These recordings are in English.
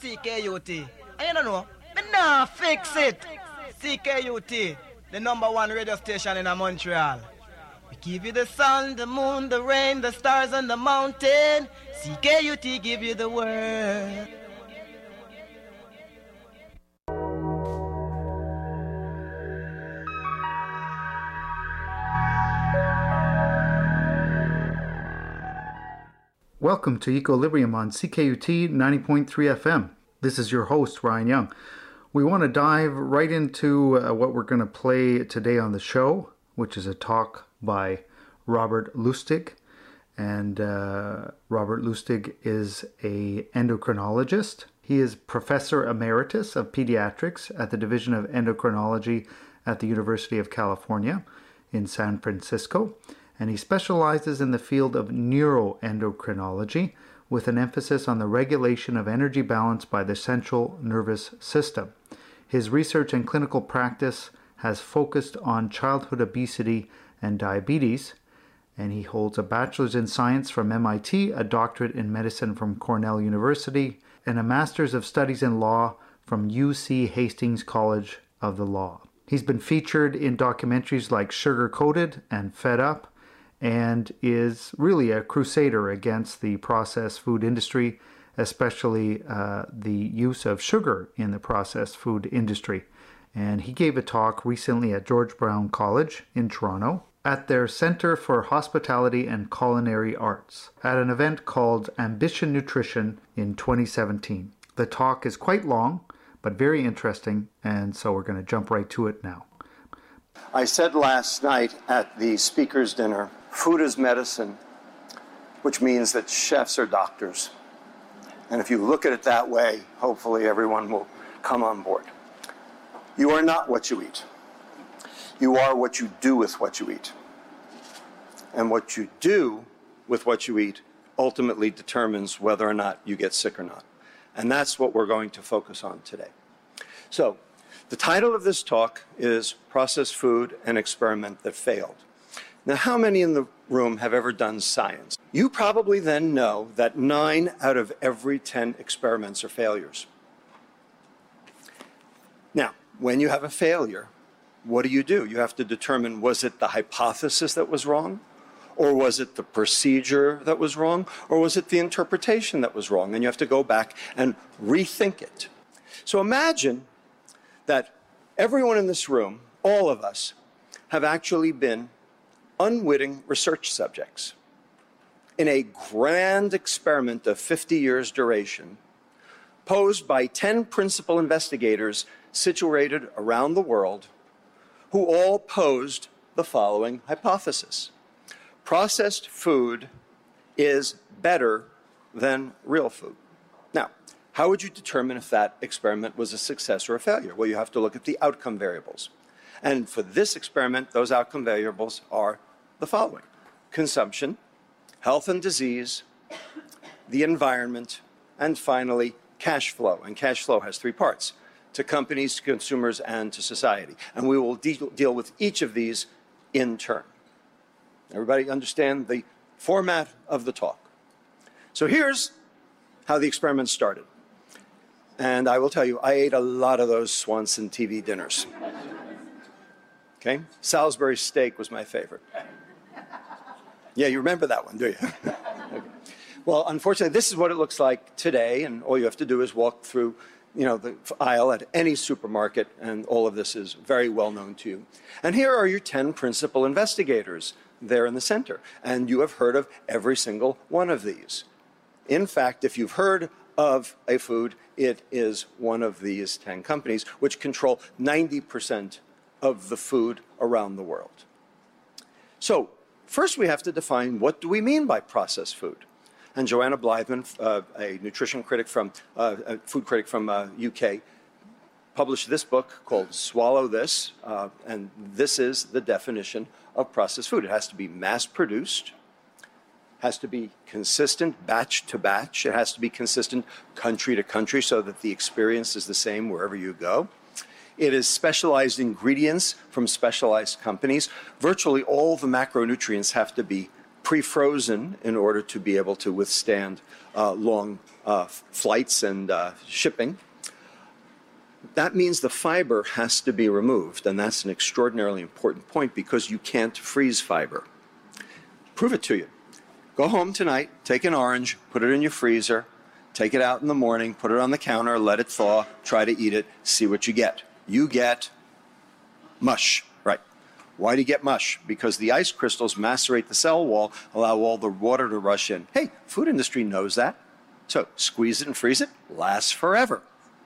CKUT. And you don't know, me nah fix it. CKUT, the #1 radio station in Montreal. We give you the sun, the moon, the rain, the stars, and the mountain. CKUT give you the word. Welcome to Equilibrium on CKUT 90.3 FM. This is your host, Ryan Young. We want to dive right into what we're going to play today on the show, which is a talk by Robert Lustig. And Robert Lustig is an endocrinologist. He is Professor Emeritus of Pediatrics at the Division of Endocrinology at the University of California in San Francisco. And he specializes in the field of neuroendocrinology with an emphasis on the regulation of energy balance by the central nervous system. His research and clinical practice has focused on childhood obesity and diabetes, and he holds a bachelor's in science from MIT, a doctorate in medicine from Cornell University, and a master's of studies in law from UC Hastings College of the Law. He's been featured in documentaries like Sugar Coated and Fed Up, and is really a crusader against the processed food industry, especially the use of sugar in the processed food industry. And he gave a talk recently at George Brown College in Toronto at their Center for Hospitality and Culinary Arts at an event called Ambition Nutrition in 2017. The talk is quite long, but very interesting, and so we're going to jump right to it now. I said last night at the speaker's dinner, food is medicine, which means that chefs are doctors. And if you look at it that way, hopefully everyone will come on board. You are not what you eat. You are what you do with what you eat. And what you do with what you eat ultimately determines whether or not you get sick or not. And that's what we're going to focus on today. So, the title of this talk is Processed Food, an Experiment That Failed. Now, how many in the room have ever done science? You probably then know that 9 out of every 10 experiments are failures. Now, when you have a failure, what do? You have to determine, was it the hypothesis that was wrong? Or was it the procedure that was wrong? Or was it the interpretation that was wrong? And you have to go back and rethink it. So imagine that everyone in this room, all of us, have actually been unwitting research subjects in a grand experiment of 50 years duration, posed by 10 principal investigators situated around the world, who all posed the following hypothesis: processed food is better than real food. Now, how would you determine if that experiment was a success or a failure? Well, you have to look at the outcome variables. And for this experiment, those outcome variables are the following: consumption, health and disease, the environment, and finally, cash flow. And cash flow has 3 parts: to companies, to consumers, and to society. And we will deal with each of these in turn. Everybody understand the format of the talk? So here's how the experiment started. And I will tell you, I ate a lot of those Swanson TV dinners. Okay? Salisbury steak was my favorite. Yeah, you remember that one, do you? Okay. Well, unfortunately, this is what it looks like today, and all you have to do is walk through, the aisle at any supermarket, and all of this is very well known to you. And here are your 10 principal investigators there in the center, and you have heard of every single one of these. In fact, if you've heard of a food, it is one of these 10 companies, which control 90% of the food around the world. So, first we have to define, what do we mean by processed food? And Joanna Blythman, a nutrition critic a food critic from UK, published this book called Swallow This, and this is the definition of processed food. It has to be mass-produced, has to be consistent batch to batch, it has to be consistent country to country so that the experience is the same wherever you go. It is specialized ingredients from specialized companies. Virtually all the macronutrients have to be pre-frozen in order to be able to withstand long flights and shipping. That means the fiber has to be removed, and that's an extraordinarily important point because you can't freeze fiber. Prove it to you. Go home tonight, take an orange, put it in your freezer, take it out in the morning, put it on the counter, let it thaw, try to eat it, see what you get. You get mush, right? Why do you get mush? Because the ice crystals macerate the cell wall, allow all the water to rush in. Hey, food industry knows that. So squeeze it and freeze it, lasts forever.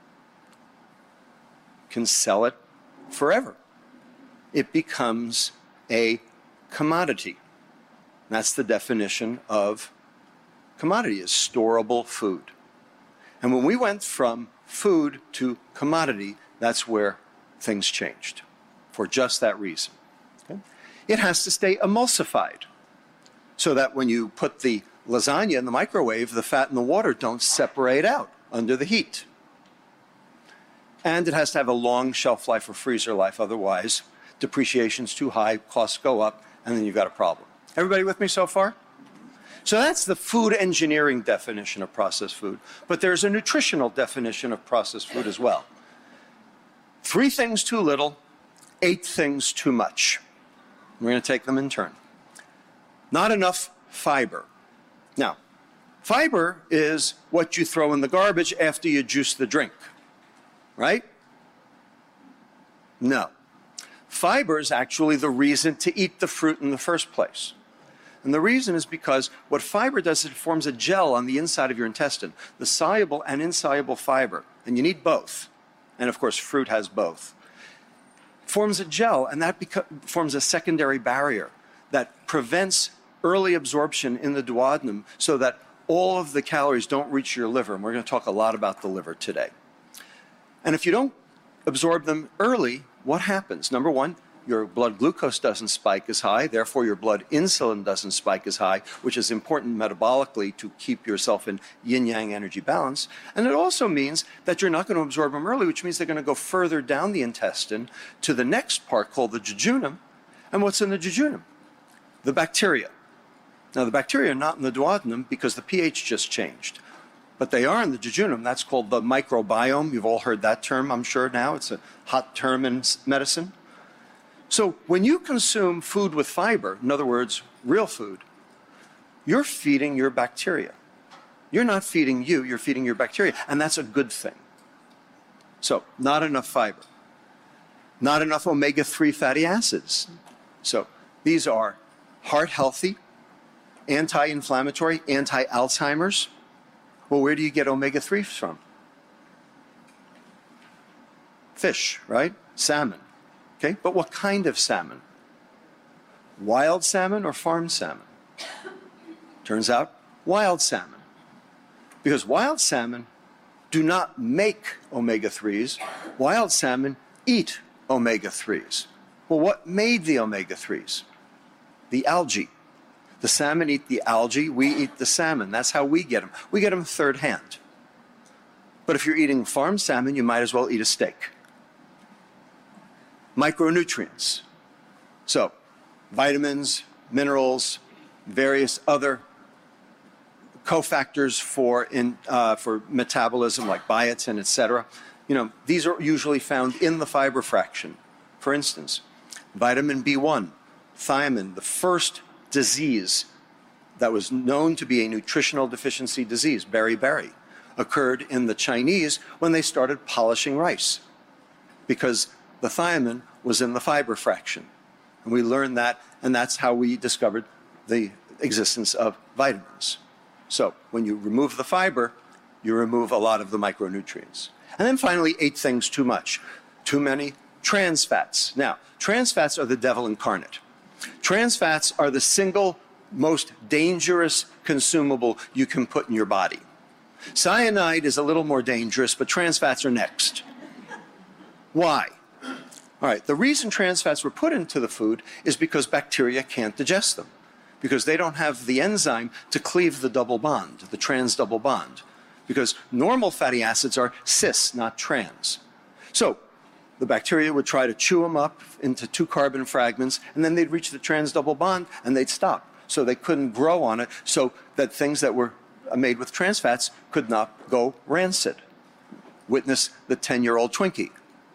Can sell it forever. It becomes a commodity. That's the definition of commodity, is storable food. And when we went from food to commodity, that's where things changed, for just that reason. Okay? It has to stay emulsified, so that when you put the lasagna in the microwave, the fat and the water don't separate out under the heat. And it has to have a long shelf life or freezer life, otherwise depreciation's too high, costs go up, and then you've got a problem. Everybody with me so far? So that's the food engineering definition of processed food. But there's a nutritional definition of processed food as well. 3 things too little, 8 things too much. We're going to take them in turn. Not enough fiber. Now, fiber is what you throw in the garbage after you juice the drink, right? No. Fiber is actually the reason to eat the fruit in the first place. And the reason is because what fiber does is it forms a gel on the inside of your intestine, the soluble and insoluble fiber, and you need both. And of course, fruit has both. Forms a gel, and that forms a secondary barrier that prevents early absorption in the duodenum so that all of the calories don't reach your liver. And we're going to talk a lot about the liver today. And if you don't absorb them early, what happens? Number one, your blood glucose doesn't spike as high, therefore your blood insulin doesn't spike as high, which is important metabolically to keep yourself in yin-yang energy balance. And it also means that you're not going to absorb them early, which means they're going to go further down the intestine to the next part called the jejunum. And what's in the jejunum? The bacteria. Now the bacteria are not in the duodenum because the pH just changed. But they are in the jejunum. That's called the microbiome. You've all heard that term, I'm sure now. It's a hot term in medicine. So when you consume food with fiber, in other words, real food, you're feeding your bacteria. You're not feeding you, you're feeding your bacteria, and that's a good thing. So not enough fiber. Not enough omega-3 fatty acids. So these are heart-healthy, anti-inflammatory, anti-Alzheimer's. Well, where do you get omega-3s from? Fish, right? Salmon. Okay, but what kind of salmon? Wild salmon or farm salmon? Turns out, wild salmon. Because wild salmon do not make omega-3s. Wild salmon eat omega-3s. Well, what made the omega-3s? The algae. The salmon eat the algae, we eat the salmon. That's how we get them. We get them third hand. But if you're eating farm salmon, you might as well eat a steak. Micronutrients. So, vitamins, minerals, various other cofactors for metabolism like biotin, etc. You know, these are usually found in the fiber fraction. For instance, vitamin B1, thiamine, the first disease that was known to be a nutritional deficiency disease, beriberi, occurred in the Chinese when they started polishing rice because the thiamine was in the fiber fraction. And we learned that, and that's how we discovered the existence of vitamins. So when you remove the fiber, you remove a lot of the micronutrients. And then finally, 8 things too much. Too many trans fats. Now, trans fats are the devil incarnate. Trans fats are the single most dangerous consumable you can put in your body. Cyanide is a little more dangerous, but trans fats are next. Why? All right, the reason trans fats were put into the food is because bacteria can't digest them, because they don't have the enzyme to cleave the double bond, the trans double bond, because normal fatty acids are cis, not trans. So the bacteria would try to chew them up into 2 carbon fragments, and then they'd reach the trans double bond and they'd stop. So they couldn't grow on it, so that things that were made with trans fats could not go rancid. Witness the 10-year-old Twinkie.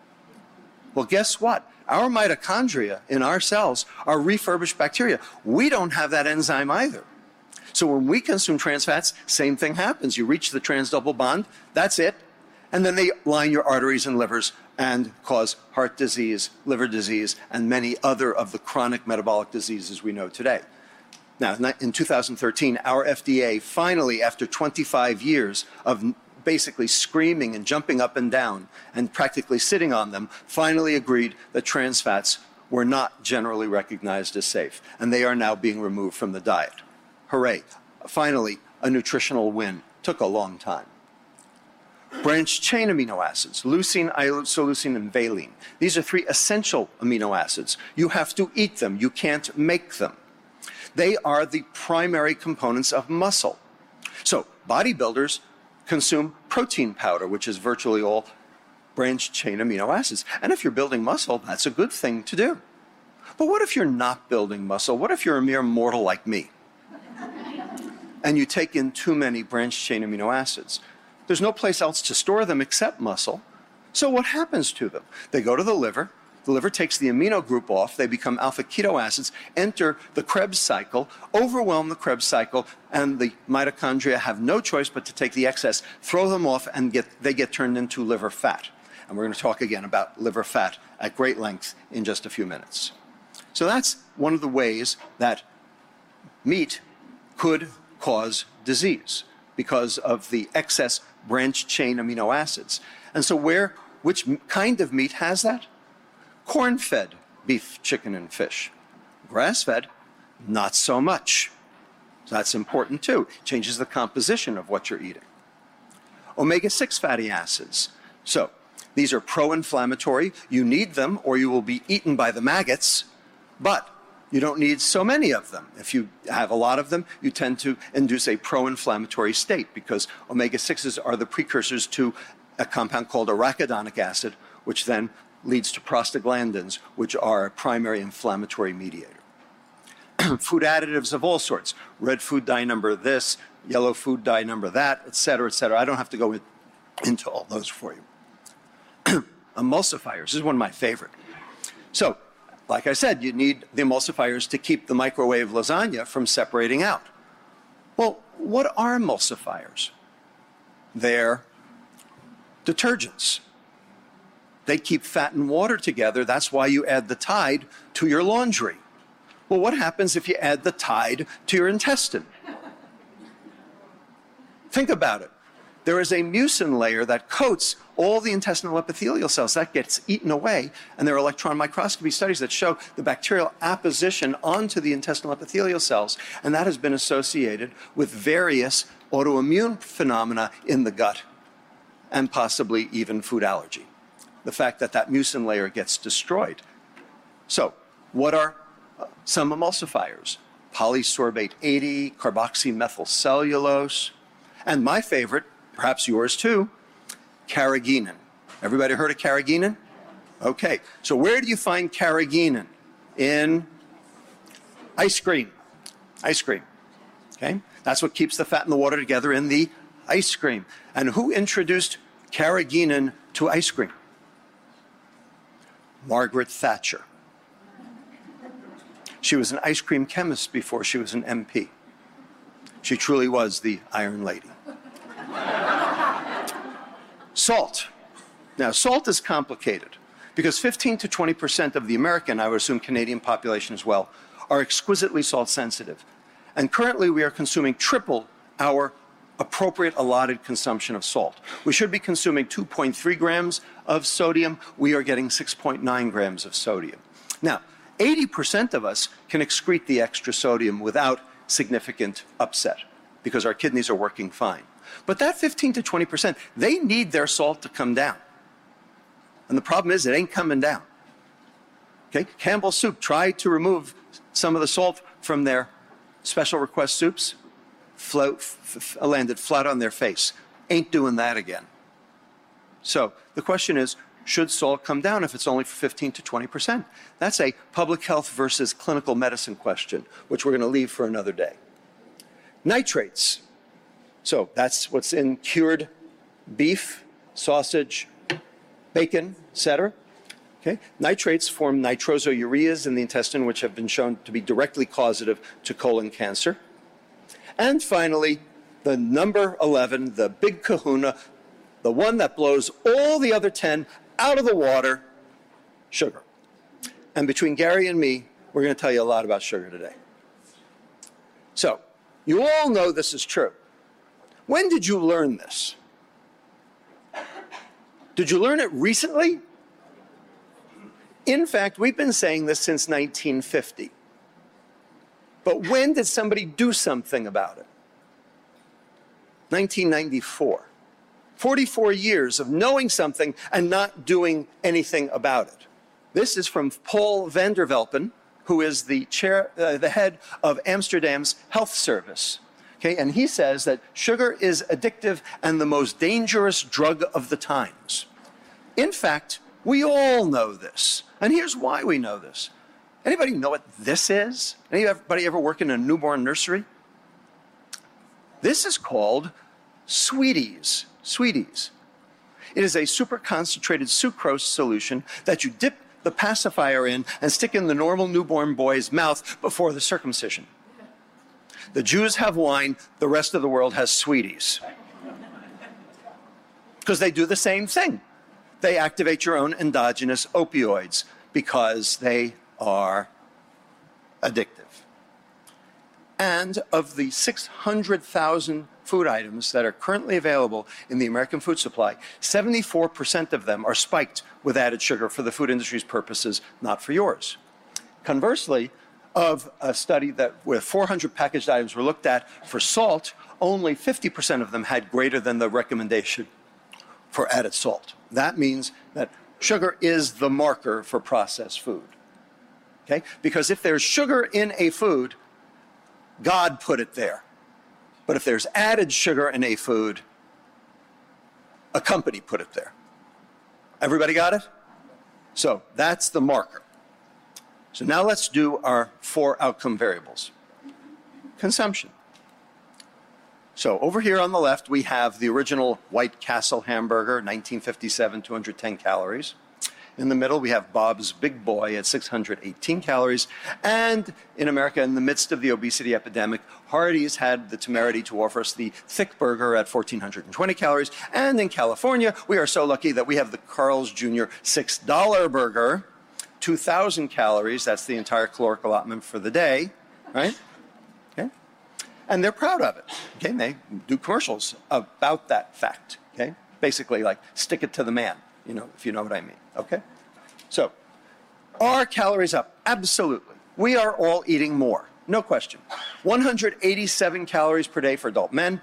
Well, guess what? Our mitochondria in our cells are refurbished bacteria. We don't have that enzyme either. So when we consume trans fats, same thing happens. You reach the trans double bond, that's it. And then they line your arteries and livers and cause heart disease, liver disease, and many other of the chronic metabolic diseases we know today. Now, in 2013, our FDA finally, after 25 years of basically screaming and jumping up and down and practically sitting on them, finally agreed that trans fats were not generally recognized as safe, and they are now being removed from the diet. Hooray. Finally, a nutritional win. Took a long time. Branched chain amino acids, leucine, isoleucine, and valine. These are 3 essential amino acids. You have to eat them. You can't make them. They are the primary components of muscle. So bodybuilders consume protein powder, which is virtually all branched chain amino acids. And if you're building muscle, that's a good thing to do. But what if you're not building muscle? What if you're a mere mortal like me? And you take in too many branched chain amino acids? There's no place else to store them except muscle. So what happens to them? They go to the liver. The liver takes the amino group off. They become alpha keto acids, enter the Krebs cycle, overwhelm the Krebs cycle, and the mitochondria have no choice but to take the excess, throw them off, and they get turned into liver fat. And we're going to talk again about liver fat at great length in just a few minutes. So that's one of the ways that meat could cause disease because of the excess branched chain amino acids. And so which kind of meat has that? Corn-fed beef, chicken, and fish. Grass-fed, not so much. So that's important too. Changes the composition of what you're eating. Omega-6 fatty acids. So these are pro-inflammatory. You need them or you will be eaten by the maggots, but you don't need so many of them. If you have a lot of them, you tend to induce a pro-inflammatory state because omega-6s are the precursors to a compound called arachidonic acid, which then leads to prostaglandins, which are a primary inflammatory mediator. Food additives of all sorts. Red food dye number this, yellow food dye number that, et cetera, et cetera. I don't have to go into all those for you. Emulsifiers, this is one of my favorite. So, like I said, you need the emulsifiers to keep the microwave lasagna from separating out. Well, what are emulsifiers? They're detergents. They keep fat and water together. That's why you add the Tide to your laundry. Well, what happens if you add the Tide to your intestine? Think about it. There is a mucin layer that coats all the intestinal epithelial cells. That gets eaten away, and there are electron microscopy studies that show the bacterial apposition onto the intestinal epithelial cells, and that has been associated with various autoimmune phenomena in the gut, and possibly even food allergy. The fact that that mucin layer gets destroyed. So, what are some emulsifiers? Polysorbate 80, carboxymethylcellulose, and my favorite, perhaps yours too, carrageenan. Everybody heard of carrageenan? Okay, so where do you find carrageenan? In ice cream. Ice cream, okay? That's what keeps the fat and the water together in the ice cream. And who introduced carrageenan to ice cream? Margaret Thatcher. She was an ice cream chemist before she was an MP. She truly was the Iron Lady. Salt. Now, salt is complicated because 15 to 20% of the American, I would assume Canadian population as well, are exquisitely salt sensitive. And currently we are consuming triple our appropriate allotted consumption of salt. We should be consuming 2.3 grams of sodium. We are getting 6.9 grams of sodium. Now, 80% of us can excrete the extra sodium without significant upset because our kidneys are working fine. But that 15 to 20%, they need their salt to come down. And the problem is it ain't coming down. Okay? Campbell's Soup tried to remove some of the salt from their special request soups, landed flat on their face. Ain't doing that again. So the question is, should salt come down if it's only for 15 to 20%? That's a public health versus clinical medicine question, which we're going to leave for another day. Nitrates. So that's what's in cured beef, sausage, bacon, etc. Okay? Nitrates form nitrosoureas in the intestine, which have been shown to be directly causative to colon cancer. And finally, the number 11, the big kahuna, the one that blows all the other 10 out of the water, sugar. And between Gary and me, we're going to tell you a lot about sugar today. So, you all know this is true. When did you learn this? Did you learn it recently? In fact, we've been saying this since 1950. But when did somebody do something about it? 1994. 44 years of knowing something and not doing anything about it. This is from Paul van der Velpen, who is the head of Amsterdam's health service. Okay, and he says that sugar is addictive and the most dangerous drug of the times. In fact, we all know this. And here's why we know this. Anybody know what this is? Anybody ever work in a newborn nursery? This is called Sweeties. Sweeties. It is a super concentrated sucrose solution that you dip the pacifier in and stick in the normal newborn boy's mouth before the circumcision. The Jews have wine, the rest of the world has Sweeties. Because they do the same thing. They activate your own endogenous opioids because they are addictive. And of the 600,000 food items that are currently available in the American food supply, 74% of them are spiked with added sugar for the food industry's purposes, not for yours. Conversely, of a study where 400 packaged items were looked at for salt, only 50% of them had greater than the recommendation for added salt. That means that sugar is the marker for processed food. Okay? Because if there's sugar in a food, God put it there. But if there's added sugar in a food, a company put it there. Everybody got it? So that's the marker. So now let's do our 4 outcome variables. Consumption. So over here on the left, we have the original White Castle hamburger, 1957, 210 calories. In the middle, we have Bob's Big Boy at 618 calories. And in America, in the midst of the obesity epidemic, Hardee's had the temerity to offer us the Thick Burger at 1,420 calories. And in California, we are so lucky that we have the Carl's Jr. $6 burger, 2,000 calories. That's the entire caloric allotment for the day, right? Okay. And they're proud of it. Okay. And they do commercials about that fact. Okay. Basically, like, stick it to the man, you know, if you know what I mean. Okay? So, are calories up? Absolutely. We are all eating more. No question. 187 calories per day for adult men,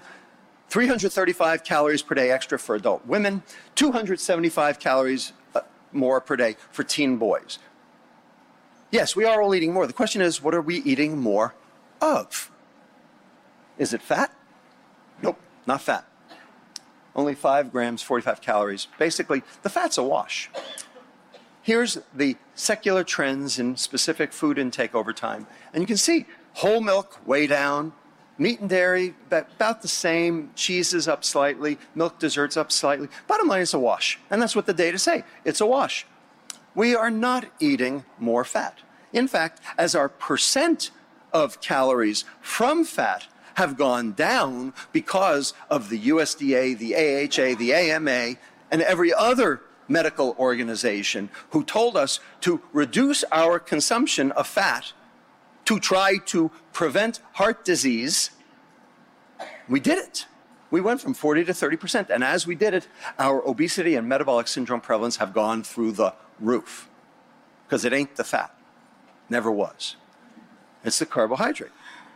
335 calories per day extra for adult women, 275 calories more per day for teen boys. Yes, we are all eating more. The question is, what are we eating more of? Is it fat? Nope, not fat. Only 5 grams, 45 calories. Basically, the fat's a wash. Here's the secular trends in specific food intake over time. And you can see whole milk way down, meat and dairy about the same, cheeses up slightly, milk desserts up slightly. Bottom line, it's a wash. And that's what the data say. It's a wash. We are not eating more fat. In fact, as our percent of calories from fat have gone down because of the USDA, the AHA, the AMA, and every other medical organization who told us to reduce our consumption of fat to try to prevent heart disease, we did it. We went from 40 to 30%. And as we did it, our obesity and metabolic syndrome prevalence have gone through the roof. Because it ain't the fat. Never was. It's the carbohydrate.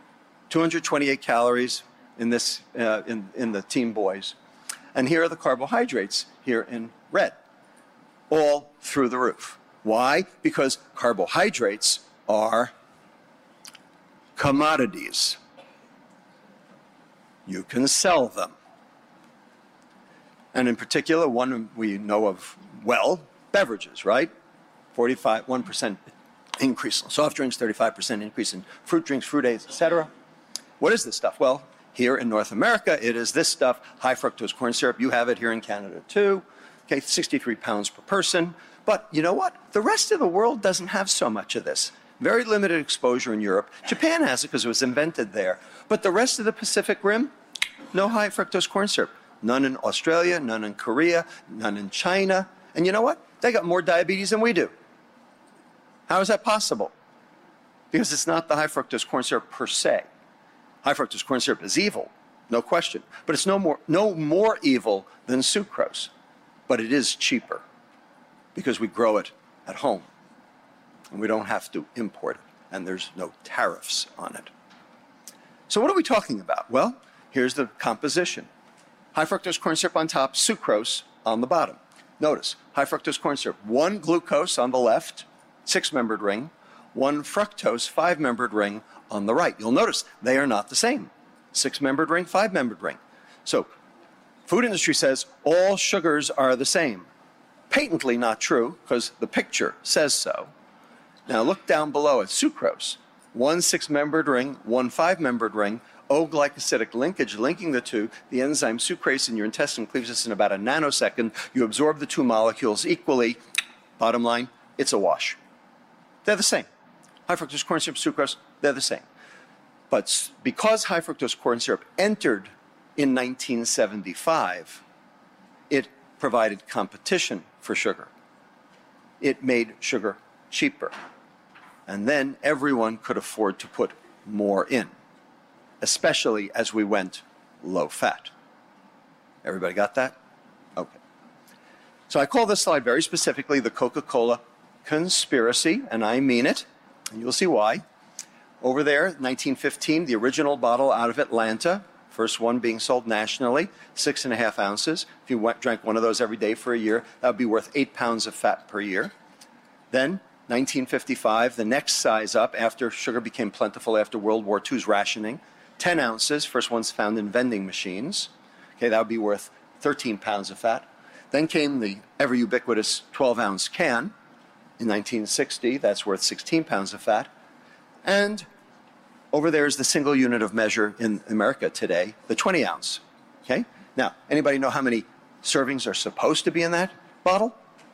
228 calories in this in the teen boys. And here are the carbohydrates here in red. All through the roof. Why? Because carbohydrates are commodities. You can sell them. And in particular, one we know of well, beverages, right? 1% increase in soft drinks, 35% increase in fruit drinks, fruit aids, etc. What is this stuff? Well, Here in North America, it is this stuff, high fructose corn syrup. You have it here in Canada too. Okay, 63 pounds per person. But you know what? The rest of the world doesn't have so much of this. Very limited exposure in Europe. Japan has it because it was invented there. But the rest of the Pacific Rim, no high fructose corn syrup. None in Australia, none in Korea, none in China. And you know what? They got more diabetes than we do. How is that possible? Because it's not the high fructose corn syrup per se. High fructose corn syrup is evil, no question. But it's no more evil than sucrose. But it is cheaper because we grow it at home. And we don't have to import it. And there's no tariffs on it. So what are we talking about? Well, here's the composition. High fructose corn syrup on top, sucrose on the bottom. Notice, high fructose corn syrup, 1 glucose on the left, 6-membered ring, 1 fructose, 5-membered ring on the right. You'll notice they are not the same. 6-membered ring, 5-membered ring. So, food industry says all sugars are the same. Patently not true, because the picture says so. Now look down below at sucrose. 1 6-membered ring, 1 5-membered ring, O-glycosidic linkage linking the two. The enzyme sucrase in your intestine cleaves this in about a nanosecond. You absorb the 2 molecules equally. Bottom line, it's a wash. They're the same. High fructose corn syrup, sucrose, they're the same. But because high fructose corn syrup entered in 1975, it provided competition for sugar. It made sugar cheaper. And then everyone could afford to put more in, especially as we went low fat. Everybody got that? Okay. So I call this slide very specifically the Coca-Cola conspiracy, and I mean it, and you'll see why. Over there, 1915, the original bottle out of Atlanta, first one being sold nationally, 6.5 ounces. If you drank one of those every day for a year, that would be worth 8 pounds of fat per year. Then, 1955, the next size up after sugar became plentiful after World War II's rationing, 10 ounces, first ones found in vending machines. Okay, that would be worth 13 pounds of fat. Then came the ever ubiquitous 12-ounce can. In 1960, that's worth 16 pounds of fat. And over there is the single unit of measure in America today, the 20-ounce. Okay? Now, anybody know how many servings are supposed to be in that bottle?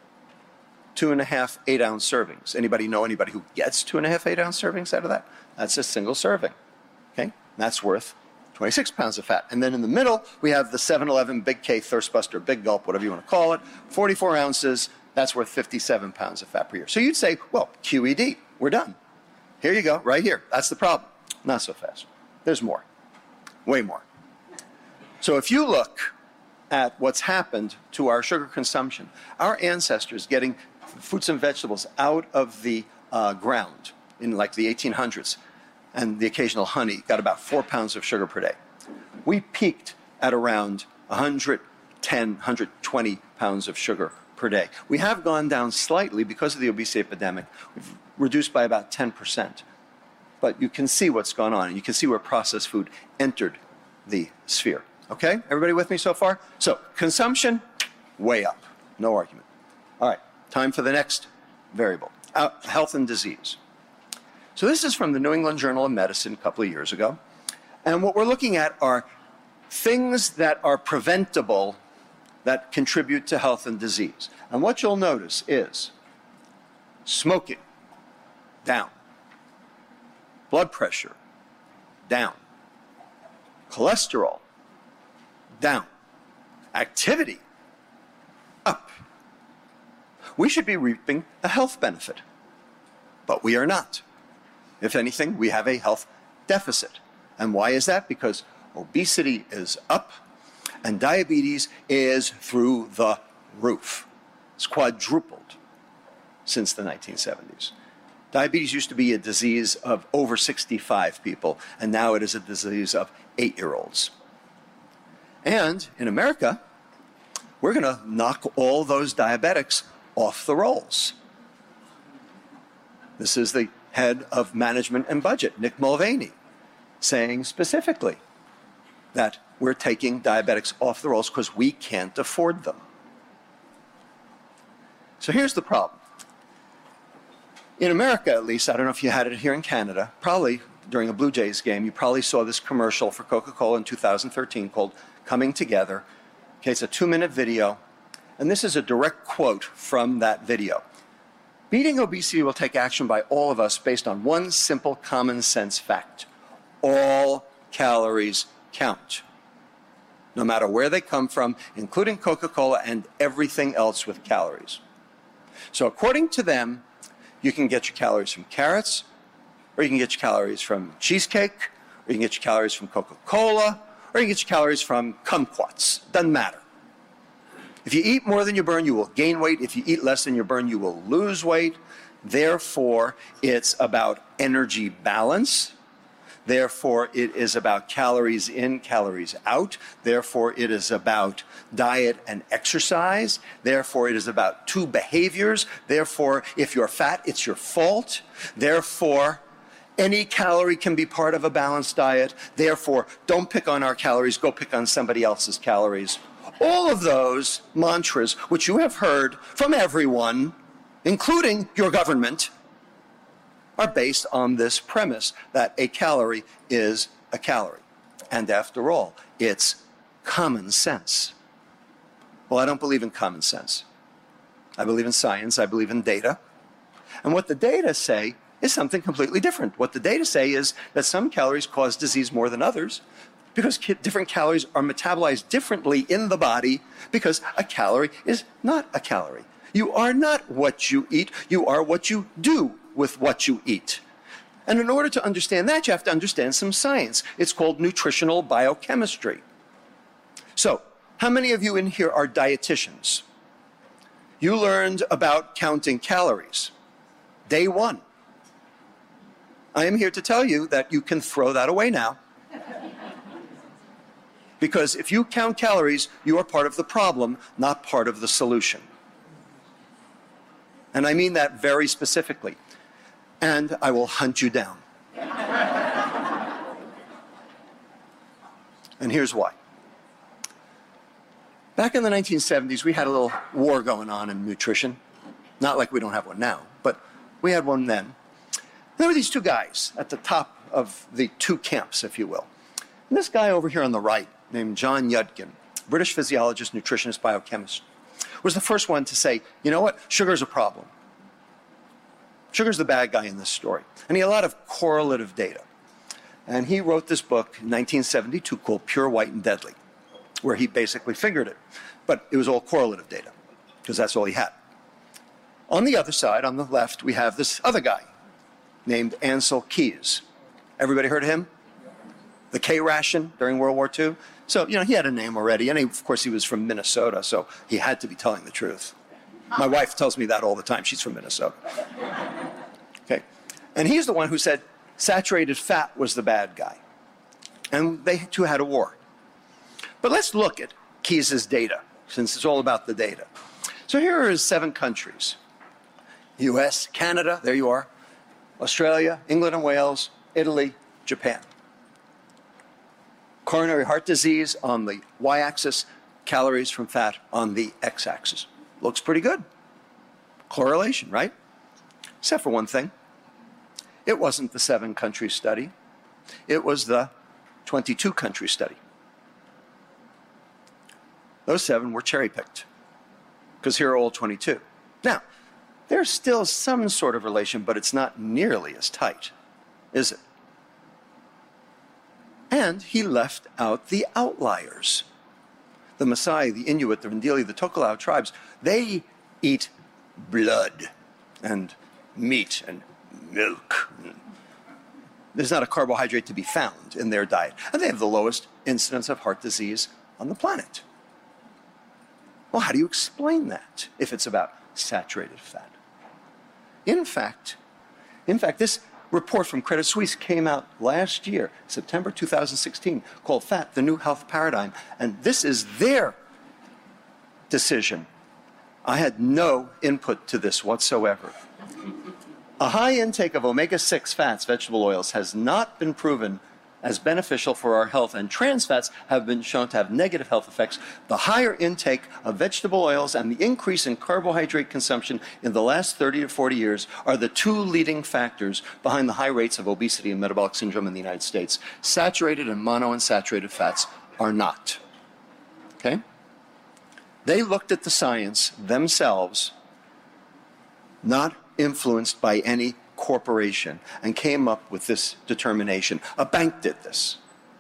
2.5 8-ounce servings. Anybody know anybody who gets 2.5 8-ounce servings out of that? That's a single serving. Okay? That's worth 26 pounds of fat. And then in the middle, we have the 7-Eleven Big K Thirstbuster Big Gulp, whatever you want to call it, 44 ounces. That's worth 57 pounds of fat per year. So you'd say, well, QED, we're done. Here you go, right here. That's the problem. Not so fast. There's more. Way more. So if you look at what's happened to our sugar consumption, our ancestors getting fruits and vegetables out of the ground in like the 1800s, and the occasional honey, got about 4 pounds of sugar per day. We peaked at around 110, 120 pounds of sugar per day. We have gone down slightly because of the obesity epidemic. We've reduced by about 10%. But you can see what's gone on, and you can see where processed food entered the sphere. Okay? Everybody with me so far? So, consumption, way up. No argument. All right, time for the next variable, health and disease. So this is from the New England Journal of Medicine a couple of years ago. And what we're looking at are things that are preventable that contribute to health and disease. And what you'll notice is smoking, down. Blood pressure, down. Cholesterol, down. Activity, up. We should be reaping a health benefit, but we are not. If anything, we have a health deficit. And why is that? Because obesity is up and diabetes is through the roof. It's quadrupled since the 1970s. Diabetes used to be a disease of over 65 people, and now it is a disease of 8-year-olds. And in America, we're going to knock all those diabetics off the rolls. This is the head of management and budget, Nick Mulvaney, saying specifically that we're taking diabetics off the rolls because we can't afford them. So here's the problem. In America, at least, I don't know if you had it here in Canada, probably during a Blue Jays game, you probably saw this commercial for Coca-Cola in 2013 called Coming Together. Okay, it's a 2-minute video, and this is a direct quote from that video. Beating obesity will take action by all of us based on one simple common sense fact. All calories count, no matter where they come from, including Coca-Cola and everything else with calories. So according to them, you can get your calories from carrots, or you can get your calories from cheesecake, or you can get your calories from Coca-Cola, or you can get your calories from kumquats. Doesn't matter. If you eat more than you burn, you will gain weight. If you eat less than you burn, you will lose weight. Therefore, it's about energy balance. Therefore, it is about calories in, calories out. Therefore, it is about diet and exercise. Therefore, it is about 2 behaviors. Therefore, if you're fat, it's your fault. Therefore, any calorie can be part of a balanced diet. Therefore, don't pick on our calories, go pick on somebody else's calories. All of those mantras, which you have heard from everyone, including your government, are based on this premise that a calorie is a calorie. And after all, it's common sense. Well, I don't believe in common sense. I believe in science, I believe in data. And what the data say is something completely different. What the data say is that some calories cause disease more than others, because different calories are metabolized differently in the body, because a calorie is not a calorie. You are not what you eat, you are what you do with what you eat. And in order to understand that, you have to understand some science. It's called nutritional biochemistry. So, how many of you in here are dietitians? You learned about counting calories. Day 1. I am here to tell you that you can throw that away now. Because if you count calories, you are part of the problem, not part of the solution. And I mean that very specifically. And I will hunt you down. And here's why. Back in the 1970s, we had a little war going on in nutrition. Not like we don't have one now, but we had one then. There were these 2 guys at the top of the 2 camps, if you will. And this guy over here on the right, named John Yudkin, British physiologist, nutritionist, biochemist, was the first one to say, you know what, sugar's a problem. Sugar's the bad guy in this story. And he had a lot of correlative data. And he wrote this book in 1972 called Pure, White, and Deadly, where he basically figured it. But it was all correlative data, because that's all he had. On the other side, on the left, we have this other guy named Ancel Keys. Everybody heard of him? The K-ration during World War II. So, you know, he had a name already. And of course, he was from Minnesota, so he had to be telling the truth. My wife tells me that all the time. She's from Minnesota. Okay. And he's the one who said saturated fat was the bad guy. And they too had a war. But let's look at Keyes' data, since it's all about the data. So here are his 7 countries. US, Canada, there you are. Australia, England and Wales, Italy, Japan. Coronary heart disease on the y-axis, calories from fat on the x-axis. Looks pretty good. Correlation, right? Except for one thing. It wasn't the 7-country study. It was the 22-country study. Those 7 were cherry-picked, because here are all 22. Now, there's still some sort of relation, but it's not nearly as tight, is it? And he left out the outliers. The Maasai, the Inuit, the Rendili, the Tokelau tribes, they eat blood and meat and milk. There's not a carbohydrate to be found in their diet. And they have the lowest incidence of heart disease on the planet. Well, how do you explain that if it's about saturated fat? In fact, this report from Credit Suisse came out last year, September 2016, called Fat, the New Health Paradigm. And this is their decision. I had no input to this whatsoever. A high intake of omega-6 fats, vegetable oils, has not been proven as beneficial for our health, and trans fats have been shown to have negative health effects, the higher intake of vegetable oils and the increase in carbohydrate consumption in the last 30 to 40 years are the two leading factors behind the high rates of obesity and metabolic syndrome in the United States. Saturated and monounsaturated fats are not. Okay? They looked at the science themselves, not influenced by any corporation, and came up with this determination. A bank did this.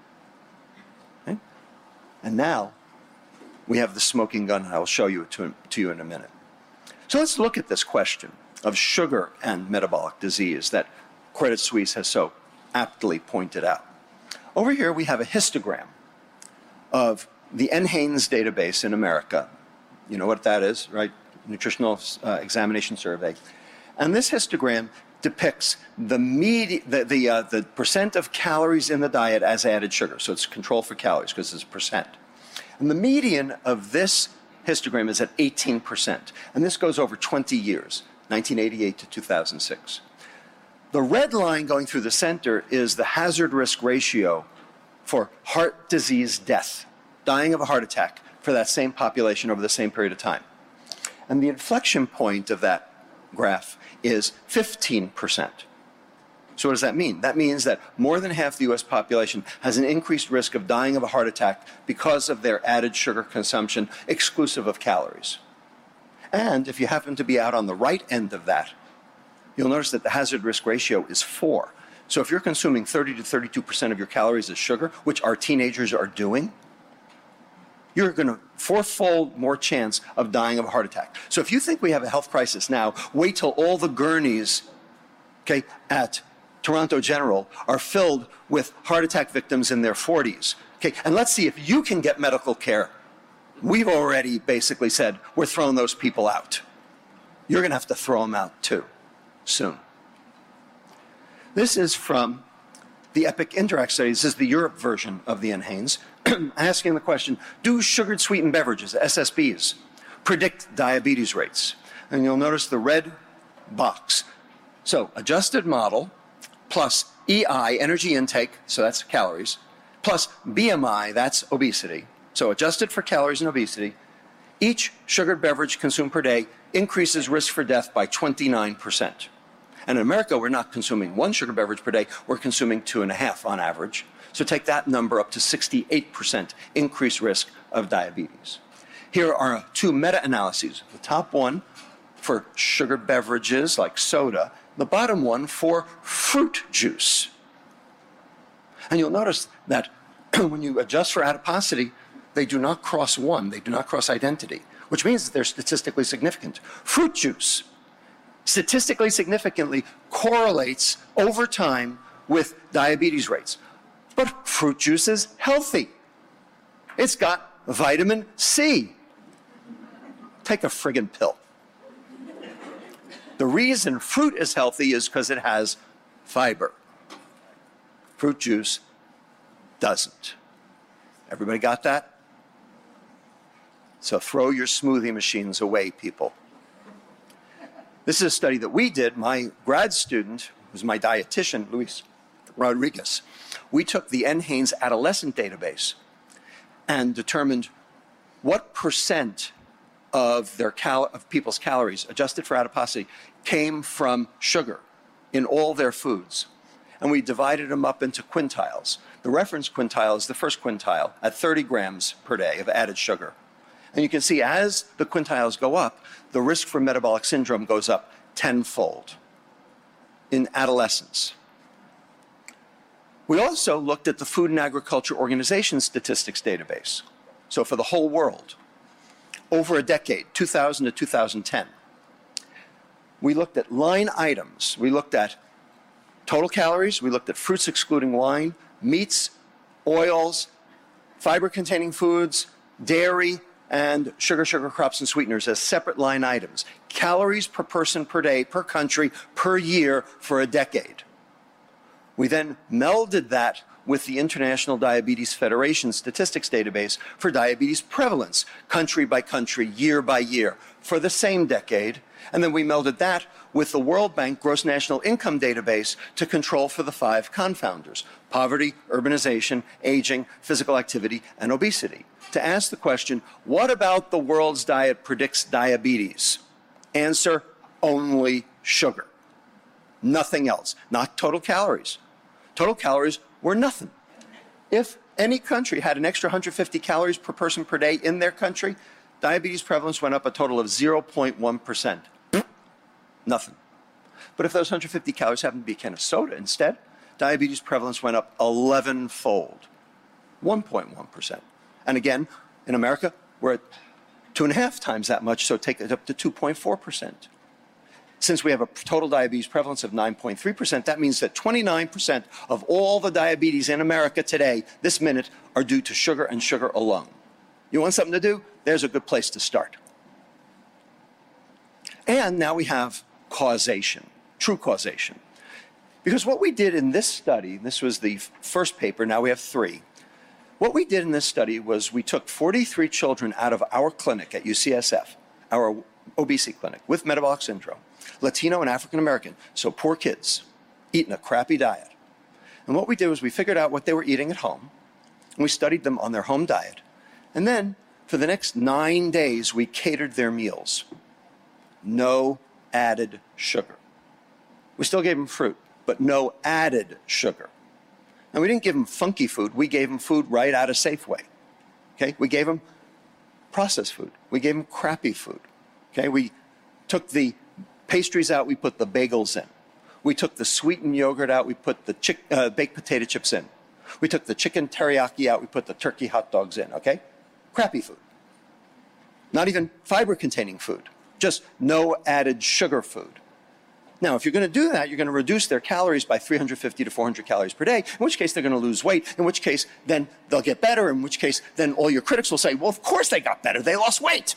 Okay? And now we have the smoking gun. I'll show you it to you in a minute. So let's look at this question of sugar and metabolic disease that Credit Suisse has so aptly pointed out. Over here we have a histogram of the NHANES database in America. You know what that is, right? Nutritional Examination Survey. And this histogram depicts the percent of calories in the diet as added sugar. So it's control for calories because it's a percent. And the median of this histogram is at 18%. And this goes over 20 years, 1988 to 2006. The red line going through the center is the hazard risk ratio for heart disease death, dying of a heart attack for that same population over the same period of time. And the inflection point of that graph is 15%. So what does that mean? That means that more than half the U.S. population has an increased risk of dying of a heart attack because of their added sugar consumption, exclusive of calories. And if you happen to be out on the right end of that, you'll notice that the hazard risk ratio is 4. So if you're consuming 30 to 32% of your calories as sugar, which our teenagers are doing, you're going to fourfold more chance of dying of a heart attack. So if you think we have a health crisis now, wait till all the gurneys, okay, at Toronto General are filled with heart attack victims in their 40s. Okay, and let's see if you can get medical care. We've already basically said we're throwing those people out. You're going to have to throw them out too, soon. This is from the EPIC Interact study. This is the Europe version of the NHANES, asking the question, do sugared sweetened beverages, SSBs, predict diabetes rates? And you'll notice the red box. So adjusted model plus EI, energy intake, so that's calories, plus BMI, that's obesity. So adjusted for calories and obesity, each sugared beverage consumed per day increases risk for death by 29%. And in America, we're not consuming 1 sugar beverage per day, we're consuming 2.5 on average. So take that number up to 68% increased risk of diabetes. Here are 2 meta-analyses. The top one for sugared beverages like soda, the bottom one for fruit juice. And you'll notice that when you adjust for adiposity, they do not cross 1, they do not cross identity, which means that they're statistically significant. Fruit juice statistically significantly correlates over time with diabetes rates. But fruit juice is healthy. It's got vitamin C. Take a friggin' pill. The reason fruit is healthy is because it has fiber. Fruit juice doesn't. Everybody got that? So throw your smoothie machines away, people. This is a study that we did. My grad student, who's my dietitian, Luis Rodriguez, we took the NHANES adolescent database and determined what percent of people's calories, adjusted for adiposity, came from sugar in all their foods. And we divided them up into quintiles. The reference quintile is the first quintile at 30 grams per day of added sugar. And you can see as the quintiles go up, the risk for metabolic syndrome goes up tenfold in adolescence. We also looked at the Food and Agriculture Organization statistics database. So for the whole world, over a decade, 2000 to 2010, we looked at line items. We looked at total calories, we looked at fruits excluding wine, meats, oils, fiber-containing foods, dairy, and sugar, crops, and sweeteners as separate line items. Calories per person per day, per country, per year for a decade. We then melded that with the International Diabetes Federation statistics database for diabetes prevalence, country by country, year by year, for the same decade. And then we melded that with the World Bank Gross National Income Database to control for the 5 confounders: poverty, urbanization, aging, physical activity, and obesity. To ask the question, what about the world's diet predicts diabetes? Answer, only sugar. Nothing else. Not total calories. Total calories were nothing. If any country had an extra 150 calories per person per day in their country, diabetes prevalence went up a total of 0.1%. Nothing. But if those 150 calories happened to be a can of soda instead, diabetes prevalence went up 11-fold, 1.1%. And again, in America, we're at 2.5 times that much, so take it up to 2.4%. Since we have a total diabetes prevalence of 9.3%, that means that 29% of all the diabetes in America today, this minute, are due to sugar and sugar alone. You want something to do? There's a good place to start. And now we have causation, true causation. Because what we did in this study, this was the first paper, now we have 3. What we did in this study was we took 43 children out of our clinic at UCSF, our obesity clinic, with metabolic syndrome, Latino and African American, so poor kids, eating a crappy diet. And what we did was we figured out what they were eating at home, and we studied them on their home diet. And then, for the next 9 days, we catered their meals. No added sugar. We still gave them fruit, but no added sugar. And we didn't give them funky food. We gave them food right out of Safeway. Okay? We gave them processed food. We gave them crappy food. Okay? We took the pastries out. We put the bagels in. We took the sweetened yogurt out. We put the baked potato chips in. We took the chicken teriyaki out. We put the turkey hot dogs in. Okay? Crappy food. Not even fiber-containing food. Just no added sugar food. Now, if you're going to do that, you're going to reduce their calories by 350 to 400 calories per day, in which case they're going to lose weight, in which case then they'll get better, in which case then all your critics will say, well, of course they got better, they lost weight.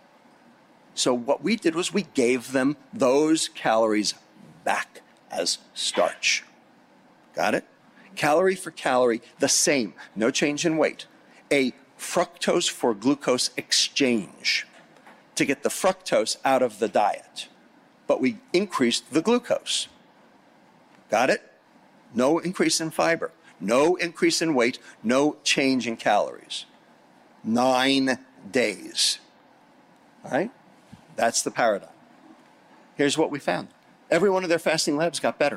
So what we did was we gave them those calories back as starch. Got it? Calorie for calorie, the same, no change in weight. A fructose for glucose exchange to get the fructose out of the diet. But we increased the glucose. Got it? No increase in fiber, no increase in weight, no change in calories. 9 days. All right? That's the paradigm. Here's what we found. Every one of their fasting labs got better.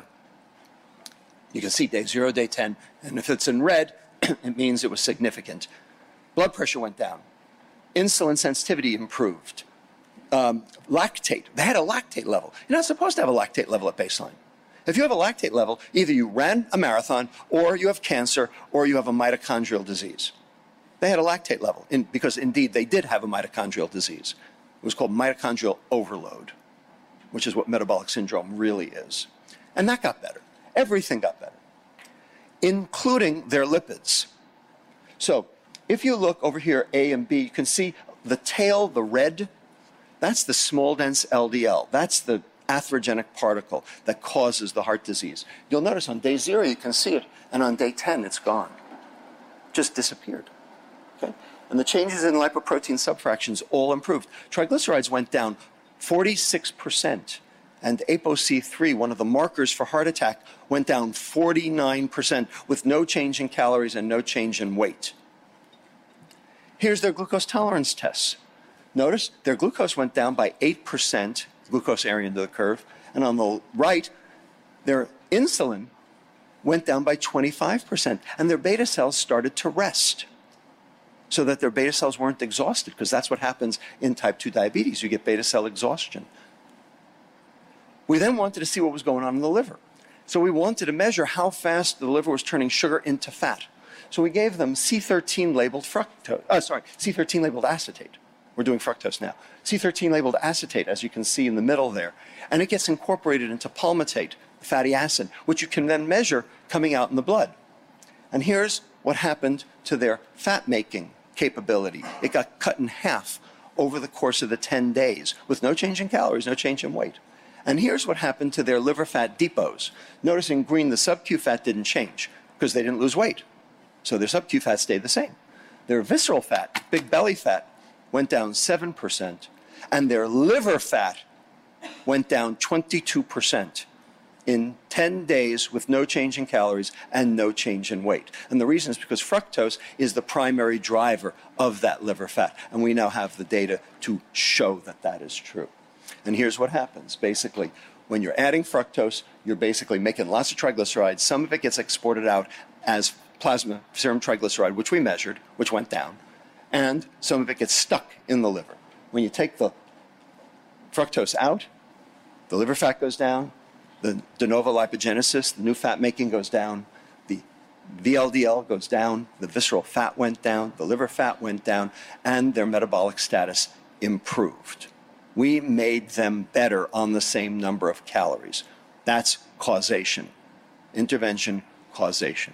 You can see day 0, day 10, and if it's in red, it means it was significant. Blood pressure went down. Insulin sensitivity improved. Lactate. They had a lactate level. You're not supposed to have a lactate level at baseline. If you have a lactate level, either you ran a marathon, or you have cancer, or you have a mitochondrial disease. They had a lactate level, because indeed they did have a mitochondrial disease. It was called mitochondrial overload, which is what metabolic syndrome really is. And that got better. Everything got better, including their lipids. So if you look over here, A and B, you can see the tail, the red. That's the small dense LDL. That's the atherogenic particle that causes the heart disease. You'll notice on day 0 you can see it, and on day 10 it's gone. Just disappeared. Okay? And the changes in lipoprotein subfractions all improved. Triglycerides went down 46%, and ApoC3, one of the markers for heart attack, went down 49% with no change in calories and no change in weight. Here's their glucose tolerance tests. Notice their glucose went down by 8%, glucose area under the curve, and on the right, their insulin went down by 25%, and their beta cells started to rest so that their beta cells weren't exhausted, because that's what happens in type 2 diabetes. You get beta cell exhaustion. We then wanted to see what was going on in the liver. So we wanted to measure how fast the liver was turning sugar into fat. So we gave them C13 labeled C13 labeled acetate. We're doing fructose now. C13 labeled acetate, as you can see in the middle there. And it gets incorporated into palmitate, fatty acid, which you can then measure coming out in the blood. And here's what happened to their fat-making capability. It got cut in half over the course of the 10 days with no change in calories, no change in weight. And here's what happened to their liver fat depots. Notice in green, the sub-Q fat didn't change because they didn't lose weight. So their sub-Q fat stayed the same. Their visceral fat, big belly fat, went down 7%, and their liver fat went down 22% in 10 days with no change in calories and no change in weight. And the reason is because fructose is the primary driver of that liver fat. And we now have the data to show that that is true. And here's what happens. Basically, when you're adding fructose, you're basically making lots of triglycerides. Some of it gets exported out as plasma serum triglyceride, which we measured, which went down. And some of it gets stuck in the liver. When you take the fructose out, the liver fat goes down, the de novo lipogenesis, the new fat making goes down, the VLDL goes down, the visceral fat went down, the liver fat went down, and their metabolic status improved. We made them better on the same number of calories. That's causation. Intervention, causation.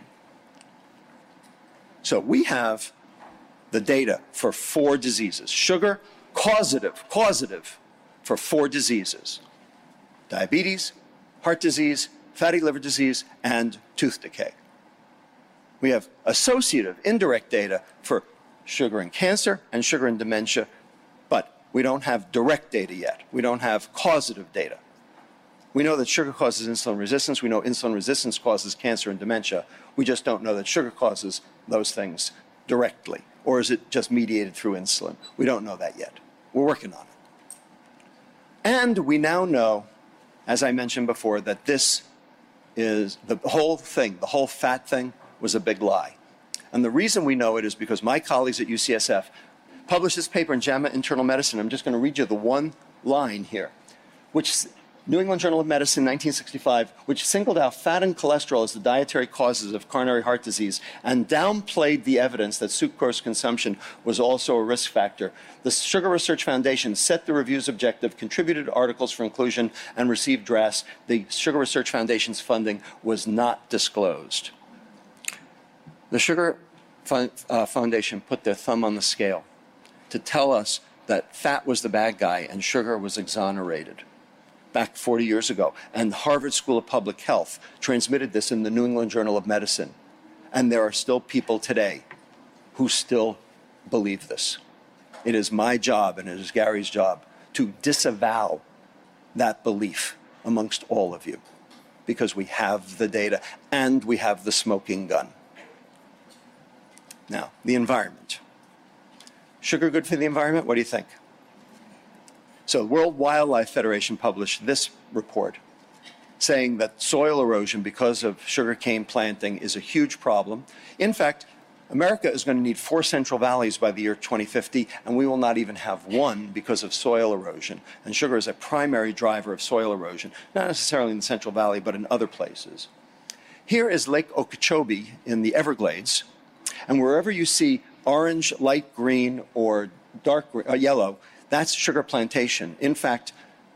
So we have the data for 4 diseases. Sugar, causative for 4 diseases. Diabetes, heart disease, fatty liver disease, and tooth decay. We have associative, indirect data for sugar and cancer and sugar and dementia, but we don't have direct data yet. We don't have causative data. We know that sugar causes insulin resistance. We know insulin resistance causes cancer and dementia. We just don't know that sugar causes those things directly. Or is it just mediated through insulin? We don't know that yet. We're working on it. And we now know, as I mentioned before, that this is the whole thing, the whole fat thing was a big lie. And the reason we know it is because my colleagues at UCSF published this paper in JAMA Internal Medicine. I'm just going to read you the one line here, which New England Journal of Medicine, 1965, which singled out fat and cholesterol as the dietary causes of coronary heart disease and downplayed the evidence that sucrose consumption was also a risk factor. The Sugar Research Foundation set the review's objective, contributed articles for inclusion, and received drafts. The Sugar Research Foundation's funding was not disclosed. The Sugar Foundation put their thumb on the scale to tell us that fat was the bad guy and sugar was exonerated back 40 years ago. And Harvard School of Public Health transmitted this in the New England Journal of Medicine. And there are still people today who still believe this. It is my job, and it is Gary's job, to disavow that belief amongst all of you, because we have the data and we have the smoking gun. Now, the environment. Sugar good for the environment? What do you think? So the World Wildlife Federation published this report saying that soil erosion because of sugarcane planting is a huge problem. In fact, America is going to need 4 central valleys by the year 2050, and we will not even have 1 because of soil erosion. And sugar is a primary driver of soil erosion, not necessarily in the Central Valley, but in other places. Here is Lake Okeechobee in the Everglades, and wherever you see orange, light green, or dark yellow, that's sugar plantation. In fact,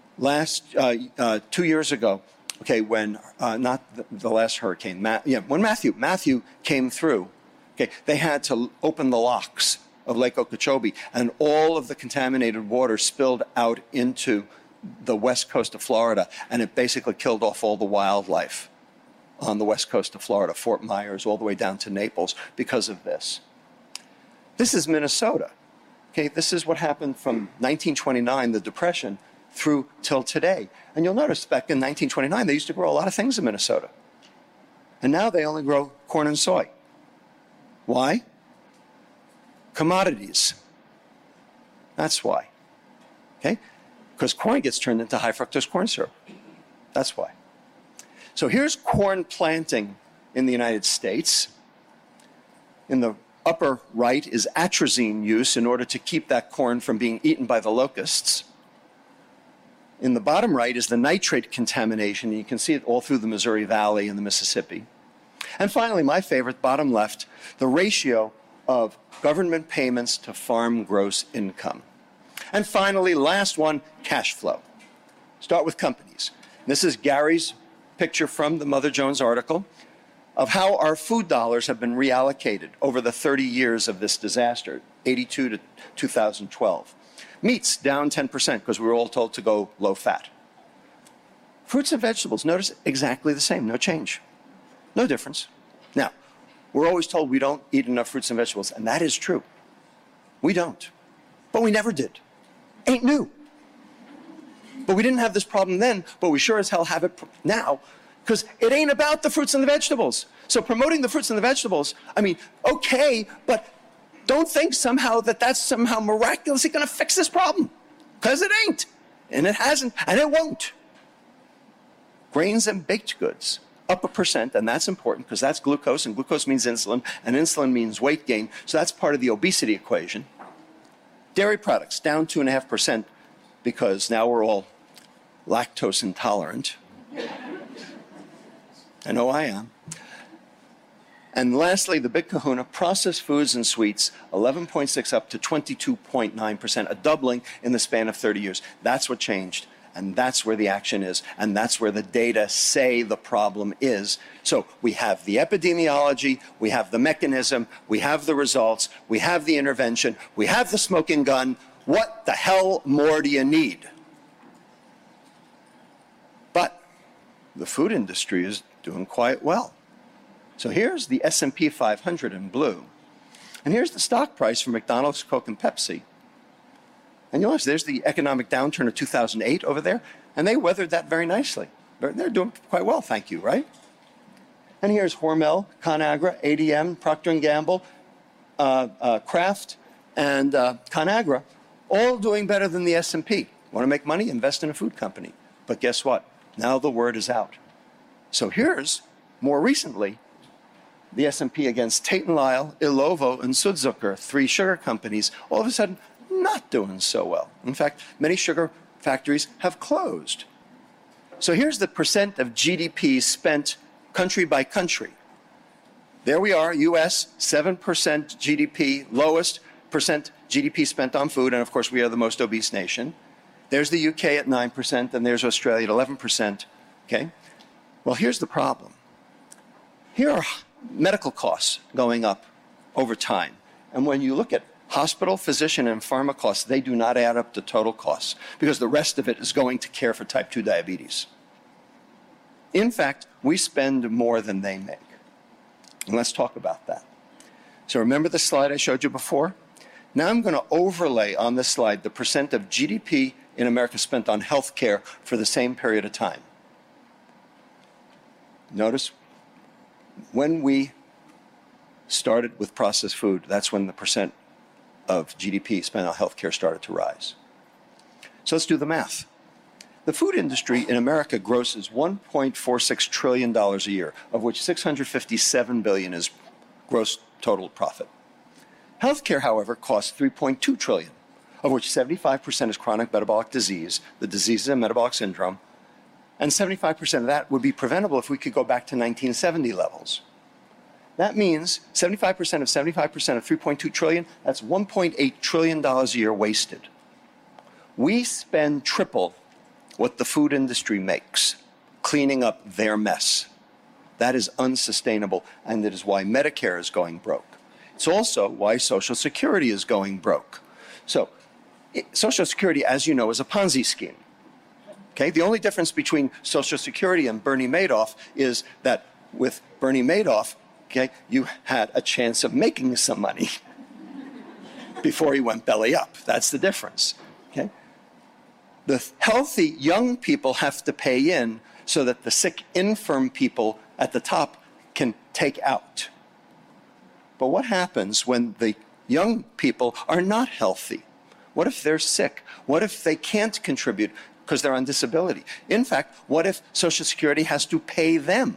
2 years ago, okay, when not the last hurricane, when Matthew came through, okay, they had to open the locks of Lake Okeechobee, and all of the contaminated water spilled out into the west coast of Florida, and it basically killed off all the wildlife on the west coast of Florida, Fort Myers, all the way down to Naples, because of this. This is Minnesota. Okay, this is what happened from 1929, the Depression, through till today. And you'll notice back in 1929, they used to grow a lot of things in Minnesota. And now they only grow corn and soy. Why? Commodities. That's why. Okay? Because corn gets turned into high fructose corn syrup. That's why. So here's corn planting in the United States. In the upper right is atrazine use in order to keep that corn from being eaten by the locusts. In the bottom right is the nitrate contamination. You can see it all through the Missouri Valley and the Mississippi. And finally, my favorite, bottom left, the ratio of government payments to farm gross income. And finally, last one, cash flow. Start with companies. This is Gary's picture from the Mother Jones article of how our food dollars have been reallocated over the 30 years of this disaster, 82 to 2012. Meats down 10% because we were all told to go low fat. Fruits and vegetables, notice exactly the same, no change, no difference. Now, we're always told we don't eat enough fruits and vegetables, and that is true. We don't, but we never did. Ain't new. But we didn't have this problem then, but we sure as hell have it now, because it ain't about the fruits and the vegetables. So promoting the fruits and the vegetables, I mean, okay, but don't think somehow that that's somehow miraculously going to fix this problem, because it ain't, and it hasn't, and it won't. Grains and baked goods, up 1%, and that's important because that's glucose, and glucose means insulin, and insulin means weight gain, so that's part of the obesity equation. Dairy products, down 2.5%, because now we're all lactose intolerant. I know I am. And lastly, the big kahuna, processed foods and sweets, 11.6 up to 22.9%, a doubling in the span of 30 years. That's what changed, and that's where the action is, and that's where the data say the problem is. So we have the epidemiology, we have the mechanism, we have the results, we have the intervention, we have the smoking gun. What the hell more do you need? But the food industry is doing quite well. So here's the S&P 500 in blue, and here's the stock price for McDonald's, Coke, and Pepsi. And you'll notice there's the economic downturn of 2008 over there, and they weathered that very nicely. They're doing quite well, thank you, right? And here's Hormel, ConAgra, ADM, Procter & Gamble, Kraft, and ConAgra, all doing better than the S&P. Want to make money? Invest in a food company. But guess what? Now the word is out. So here's, more recently, the S&P against Tate & Lyle, Illovo, and Südzucker, 3 sugar companies, all of a sudden not doing so well. In fact, many sugar factories have closed. So here's the percent of GDP spent country by country. There we are, US, 7% GDP, lowest percent GDP spent on food, and of course we are the most obese nation. There's the UK at 9%, and there's Australia at 11%, okay? Well, here's the problem. Here are medical costs going up over time. And when you look at hospital, physician, and pharma costs, they do not add up to total costs because the rest of it is going to care for type 2 diabetes. In fact, we spend more than they make. And let's talk about that. So remember the slide I showed you before? Now I'm going to overlay on this slide the percent of GDP in America spent on health care for the same period of time. Notice when we started with processed food, that's when the percent of GDP spent on healthcare started to rise. So let's do the math. The food industry in America grosses $1.46 trillion a year, of which $657 billion is gross total profit. Healthcare, however, costs $3.2 trillion, of which 75% is chronic metabolic disease, the diseases and metabolic syndrome, and 75% of that would be preventable if we could go back to 1970 levels. That means 75% of 75% of 3.2 trillion, that's $1.8 trillion a year wasted. We spend triple what the food industry makes cleaning up their mess. That is unsustainable, and it is why Medicare is going broke. It's also why Social Security is going broke. So, Social Security, as you know, is a Ponzi scheme. Okay? The only difference between Social Security and Bernie Madoff is that with Bernie Madoff, okay, you had a chance of making some money before he went belly up. That's the difference. Okay? The healthy young people have to pay in so that the sick, infirm people at the top can take out. But what happens when the young people are not healthy? What if they're sick? What if they can't contribute because they're on disability? In fact, what if Social Security has to pay them?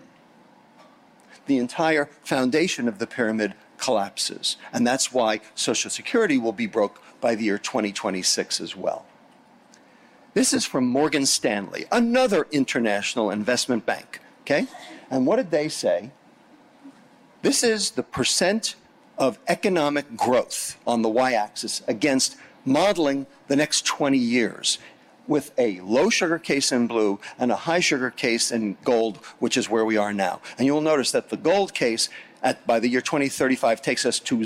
The entire foundation of the pyramid collapses. And that's why Social Security will be broke by the year 2026 as well. This is from Morgan Stanley, another international investment bank. Okay? And what did they say? This is the percent of economic growth on the y-axis against modeling the next 20 years with a low sugar case in blue and a high sugar case in gold, which is where we are now. And you'll notice that the gold case by the year 2035 takes us to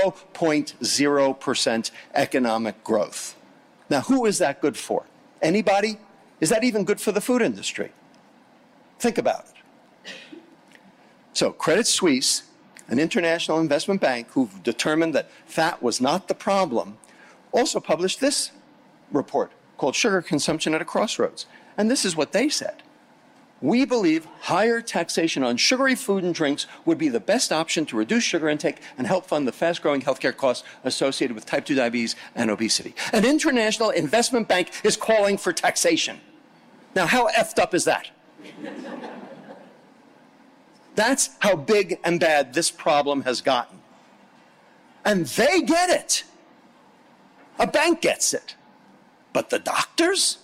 0.0% economic growth. Now, who is that good for? Anybody? Is that even good for the food industry? Think about it. So Credit Suisse, an international investment bank who've determined that fat was not the problem, also published this report called Sugar Consumption at a Crossroads. And this is what they said. We believe higher taxation on sugary food and drinks would be the best option to reduce sugar intake and help fund the fast-growing healthcare costs associated with type 2 diabetes and obesity. An international investment bank is calling for taxation. Now, how effed up is that? That's how big and bad this problem has gotten. And they get it. A bank gets it. But the doctors?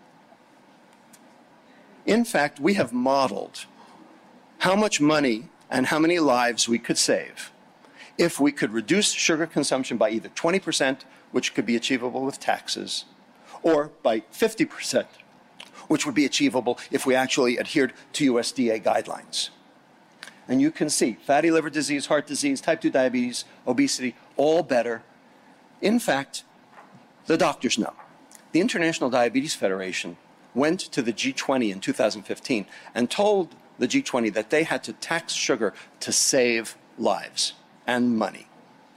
In fact, we have modeled how much money and how many lives we could save if we could reduce sugar consumption by either 20%, which could be achievable with taxes, or by 50%, which would be achievable if we actually adhered to USDA guidelines. And you can see fatty liver disease, heart disease, type 2 diabetes, obesity, all better. In fact, the doctors know. The International Diabetes Federation went to the G20 in 2015 and told the G20 that they had to tax sugar to save lives and money.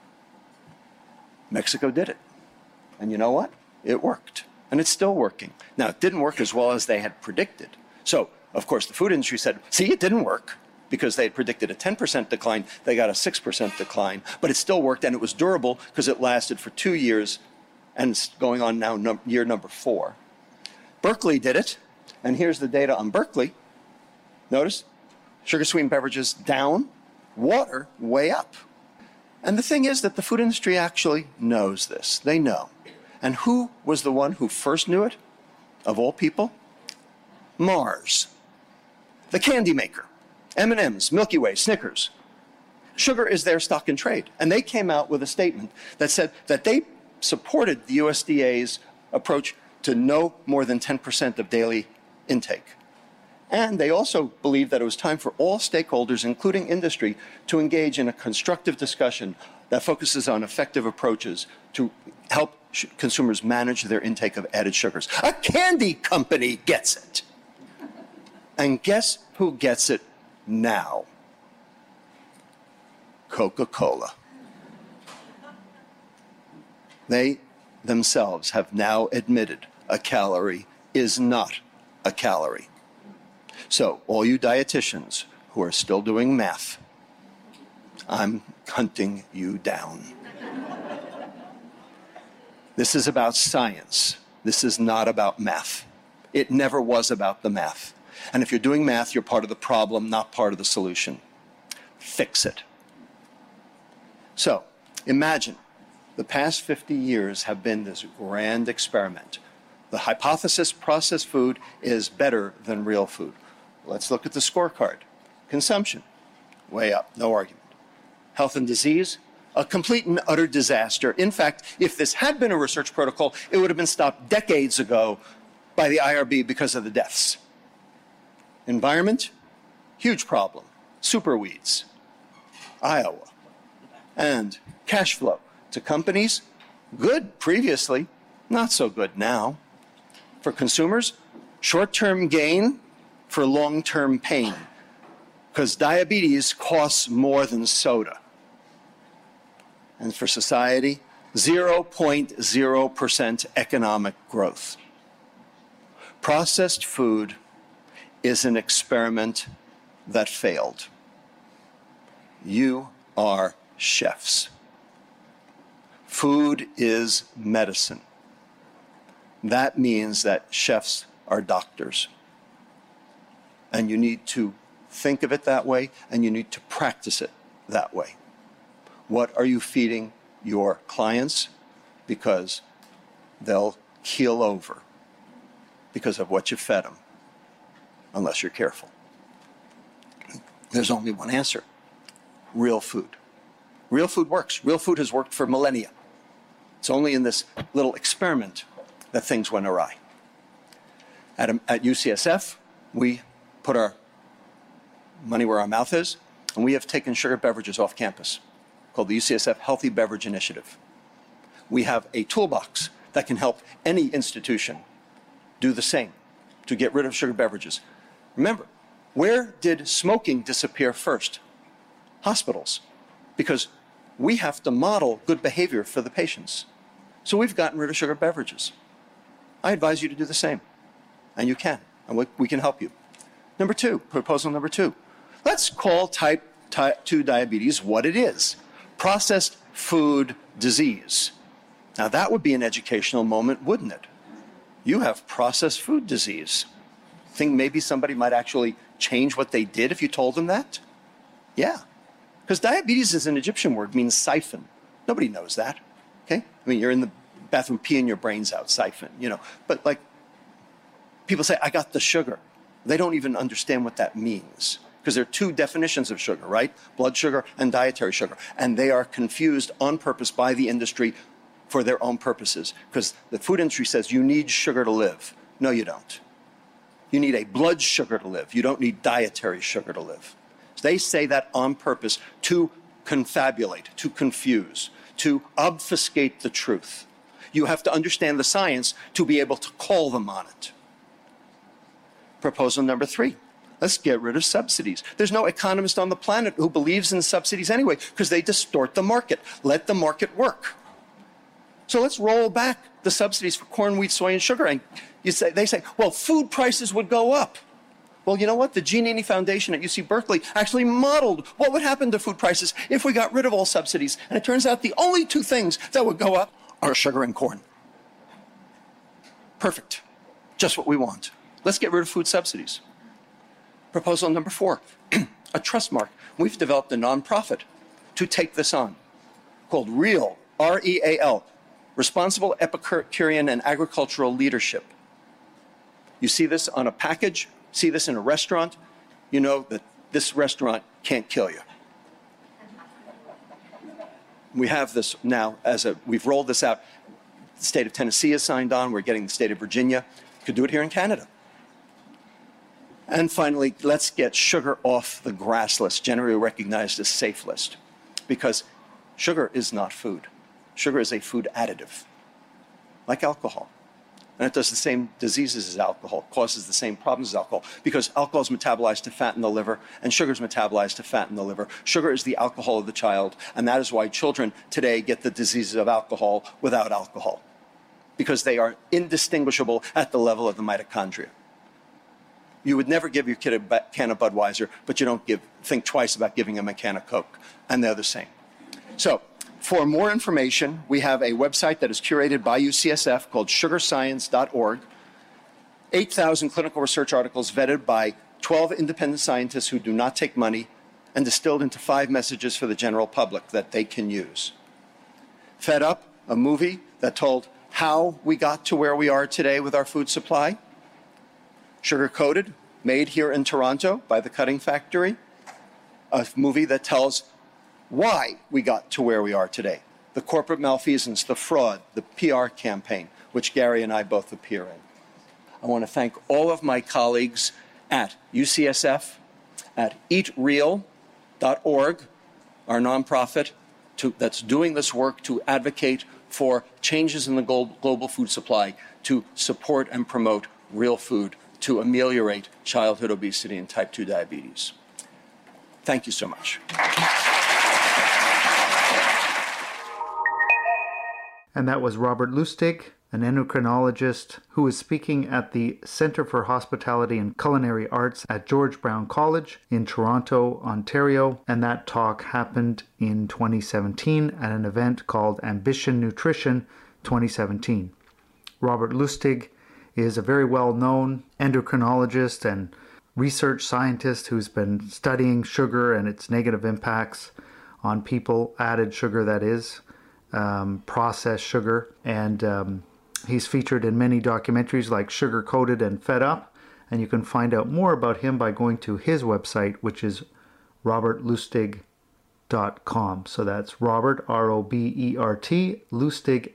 Mexico did it. And you know what? It worked. And it's still working. Now, it didn't work as well as they had predicted. So, of course, the food industry said, see, it didn't work, because they had predicted a 10% decline. They got a 6% decline. But it still worked, and it was durable because it lasted for 2 years, and it's going on now year number 4. Berkeley did it, and here's the data on Berkeley. Notice, sugar-sweetened beverages down, water way up. And the thing is that the food industry actually knows this. They know. And who was the one who first knew it, of all people? Mars, the candy maker. M&M's, Milky Way, Snickers. Sugar is their stock in trade. And they came out with a statement that said that they supported the USDA's approach to no more than 10% of daily intake. And they also believed that it was time for all stakeholders, including industry, to engage in a constructive discussion that focuses on effective approaches to help consumers manage their intake of added sugars. A candy company gets it. And guess who gets it now? Coca-Cola. They themselves have now admitted a calorie is not a calorie. So, all you dietitians who are still doing math, I'm hunting you down. This is about science. This is not about math. It never was about the math. And if you're doing math, you're part of the problem, not part of the solution. Fix it. So, imagine the past 50 years have been this grand experiment. The hypothesis processed food is better than real food. Let's look at the scorecard. Consumption, way up, no argument. Health and disease, a complete and utter disaster. In fact, if this had been a research protocol, it would have been stopped decades ago by the IRB because of the deaths. Environment, huge problem. Superweeds, Iowa. And cash flow to companies, good previously, not so good now. For consumers, short-term gain for long-term pain, because diabetes costs more than soda. And for society, 0.0% economic growth. Processed food is an experiment that failed. You are chefs. Food is medicine. That means that chefs are doctors. And you need to think of it that way, and you need to practice it that way. What are you feeding your clients? Because they'll keel over because of what you fed them, unless you're careful. There's only one answer: real food. Real food works. Real food has worked for millennia. It's only in this little experiment that things went awry. At UCSF, we put our money where our mouth is, and we have taken sugar beverages off campus, called the UCSF Healthy Beverage Initiative. We have a toolbox that can help any institution do the same to get rid of sugar beverages. Remember, where did smoking disappear first? Hospitals, because we have to model good behavior for the patients. So we've gotten rid of sugar beverages. I advise you to do the same. And you can, and we can help you. Proposal number two. Let's call type 2 diabetes what it is: processed food disease. Now that would be an educational moment, wouldn't it? You have processed food disease. Think maybe somebody might actually change what they did if you told them that? Yeah. Because diabetes is an Egyptian word, means siphon. Nobody knows that, okay? I mean, you're in the bathroom peeing your brains out, siphon, But like, people say, I got the sugar. They don't even understand what that means. Because there are two definitions of sugar, right? Blood sugar and dietary sugar. And they are confused on purpose by the industry for their own purposes. Because the food industry says you need sugar to live. No, you don't. You need a blood sugar to live. You don't need dietary sugar to live. So they say that on purpose to confabulate, to confuse, to obfuscate the truth. You have to understand the science to be able to call them on it. Proposal number three. Let's get rid of subsidies. There's no economist on the planet who believes in subsidies anyway, because they distort the market. Let the market work. So let's roll back the subsidies for corn, wheat, soy, and sugar. And they say, well, food prices would go up. Well, you know what? The Giannini Foundation at UC Berkeley actually modeled what would happen to food prices if we got rid of all subsidies. And it turns out the only two things that would go up are sugar and corn. Perfect. Just what we want. Let's get rid of food subsidies. Proposal number four, a trust mark. We've developed a nonprofit to take this on called REAL, R-E-A-L, Responsible Epicurean and Agricultural Leadership. You see this on a package, see this in a restaurant, you know that this restaurant can't kill you. We have this now we've rolled this out. The state of Tennessee has signed on. We're getting the state of Virginia. We could do it here in Canada. And finally, let's get sugar off the GRAS list, generally recognized as safe list, because sugar is not food. Sugar is a food additive, like alcohol. And it does the same diseases as alcohol, causes the same problems as alcohol, because alcohol is metabolized to fat in the liver, and sugar is metabolized to fat in the liver. Sugar is the alcohol of the child, and that is why children today get the diseases of alcohol without alcohol, because they are indistinguishable at the level of the mitochondria. You would never give your kid a can of Budweiser, but you don't think twice about giving him a can of Coke, and they're the same. So, for more information, we have a website that is curated by UCSF called sugarscience.org. 8,000 clinical research articles vetted by 12 independent scientists who do not take money and distilled into 5 messages for the general public that they can use. Fed Up, a movie that told how we got to where we are today with our food supply. Sugar Coated, made here in Toronto by the Cutting Factory, a movie that tells why we got to where we are today. The corporate malfeasance, the fraud, the PR campaign, which Gary and I both appear in. I want to thank all of my colleagues at UCSF, at eatreal.org, our nonprofit that's doing this work to advocate for changes in the global food supply to support and promote real food to ameliorate childhood obesity and type 2 diabetes. Thank you so much. And that was Robert Lustig, an endocrinologist who is speaking at the Centre for Hospitality and Culinary Arts at George Brown College in Toronto, Ontario. And that talk happened in 2017 at an event called Ambition Nutrition 2017. Robert Lustig is a very well-known endocrinologist and research scientist who's been studying sugar and its negative impacts on people, added sugar that is, processed sugar, and he's featured in many documentaries like Sugar Coated and Fed Up, and you can find out more about him by going to his website, which is robertlustig.com. So that's Robert, R-O-B-E-R-T, Lustig,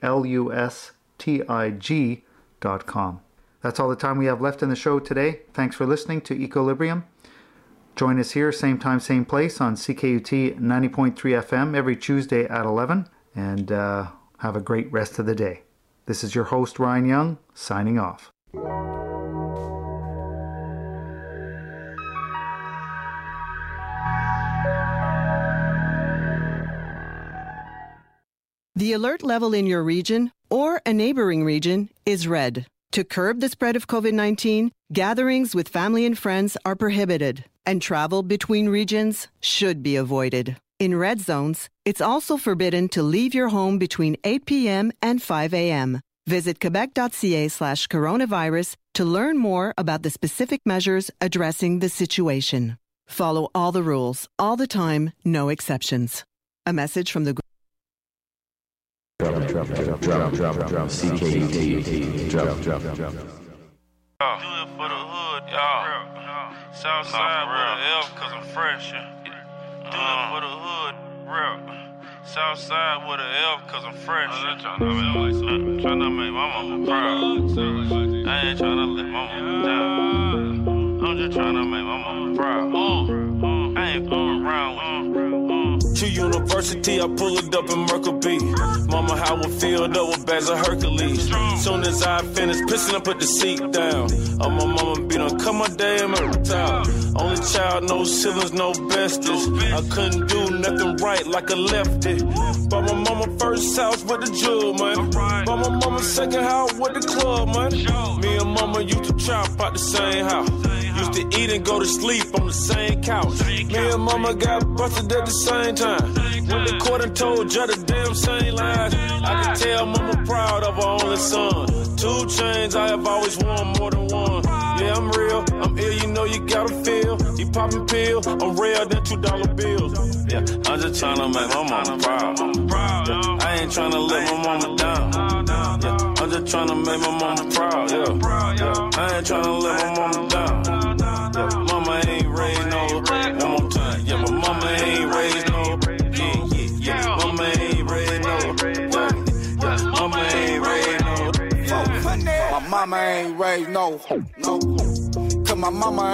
L-U-S-T-I-G.com. That's all the time we have left in the show today. Thanks for listening to Equilibrium. Join us here, same time, same place on CKUT 90.3 FM every Tuesday at 11. And have a great rest of the day. This is your host, Ryan Young, signing off. The alert level in your region or a neighboring region is red. To curb the spread of COVID-19, gatherings with family and friends are prohibited, and travel between regions should be avoided. In red zones, it's also forbidden to leave your home between 8 p.m. and 5 a.m. Visit quebec.ca/coronavirus to learn more about the specific measures addressing the situation. Follow all the rules, all the time, no exceptions. A message from the Drop, CKUT, drop. Do it for the hood, y'all. Southside with an F, cause I'm fresh. Do it for the hood, real. Southside with an F, cause I'm fresh. Tryna make my mama proud. I ain't tryna let my mama down. I'm just tryna make my mama proud. I ain't fooling around with you. To university, I pull it up in Merkle B. Mama, how I filled up with bags of Hercules. Soon as I finish pissing, I put the seat down. Oh, my mama be done cut my damn out. Only child, no siblings, no besties. I couldn't do nothing right like a lefty. Bought my mama first house with the jewel, man. Bought my mama second house with the club, man. Me and mama used to chop out the same house. Used to eat and go to sleep on the same couch. Me and mama got busted at the same time. Went to court and told Judge the damn same lies. I can tell mama proud of her only son. 2 chains, I have always worn more than one. Yeah, I'm real, I'm ill, you know you gotta feel. You poppin' pill, I'm rare than $2 bills. Yeah, I'm just tryna make my mama proud. Yeah, I ain't tryna let my mama down. Yeah, I'm just tryna make my mama proud. Yeah, I ain't tryna let my mama down. Yeah, mama ain't raised no. One more time. Yeah, my mama ain't raised no. Yeah, mama ain't raised no. Yeah, mama ain't raised no. My mama ain't raised no. Cause my mama